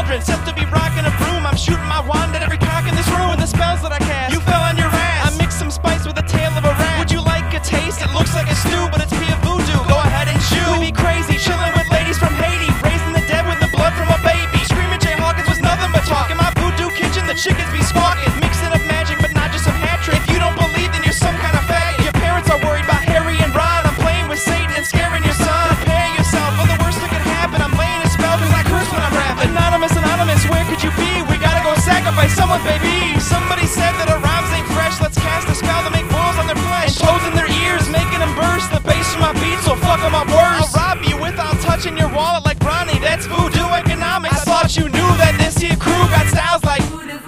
children. Set to be rocking a broom, I'm shooting my wand at every cock in this room. With the spells that I cast, you fell on your ass. I mixed some spice with the tail of a rat. Would you like a taste? It looks like a stew, but it's pia voodoo. Go ahead and chew. We be crazy, chilling with ladies from Haiti, raising the dead with the blood from a baby. Screaming Jay Hawkins was nothing but talk. In my voodoo kitchen, the chickens be squawking. Mixing up magic, but not just some hat trick. If you don't believe, then you're some kind of faggot. Your parents are worried about Harry and Ron. I'm playing with Satan and scaring your son. Prepare yourself for the worst that could happen. I'm laying a spell cause I curse when I'm rapping. Anonymous, anonymous, where could you be? We gotta go sacrifice someone, baby. Somebody said that our rhymes ain't fresh. Let's cast a spell to make balls on their flesh. And toes in their ears, making them burst. The bass from my beat, so fuck them up worse. I'll rob you without touching your wallet like Ronnie. That's voodoo economics. I thought you knew that this here crew got styles like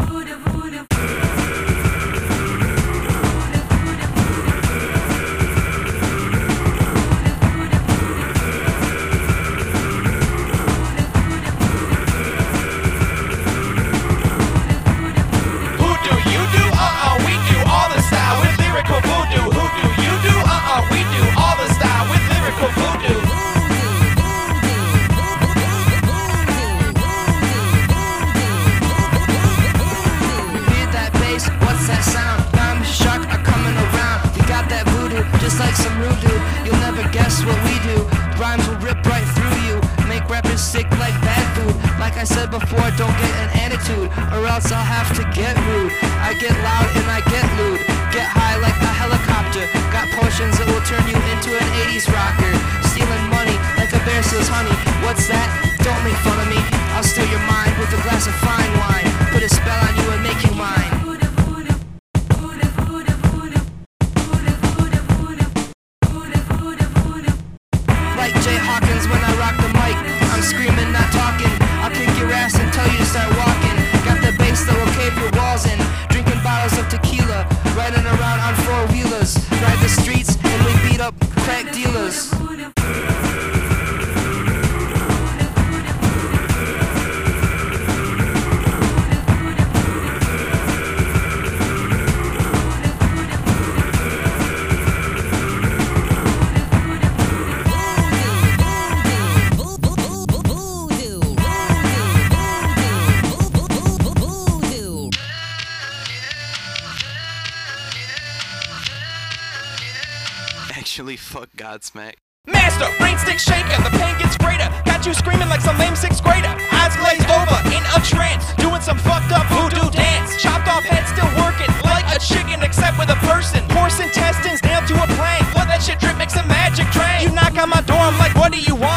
I said before, don't get an attitude, or else I'll have to get rude. I get loud and I get lewd, get high like a helicopter. Got potions that will turn you into an 80s rocker. Stealing money like a bear steals honey. What's that? Don't make fun of me. I'll steal your mind with a glass of fine wine. Put a spell on you and make you mine. Like Jay Hawkins when I rock the mic, I'm screaming, not talking. I'll kick your ass and tell you to start walking. Got the bass that will cave your walls in. Drinking bottles of tequila, riding around on four-wheelers. Ride the streets and we beat up crack dealers. Actually, fuck Godsmack. Master, brain stick shaker, the pain gets greater. Got you screaming like some lame sixth grader. Eyes glazed over, in a trance, doing some fucked up voodoo dance. Chopped off head still working, like a chicken except with a person. Horse intestines nailed to a plank, let that shit drip, makes a magic train. You knock on my door, I'm like, what do you want?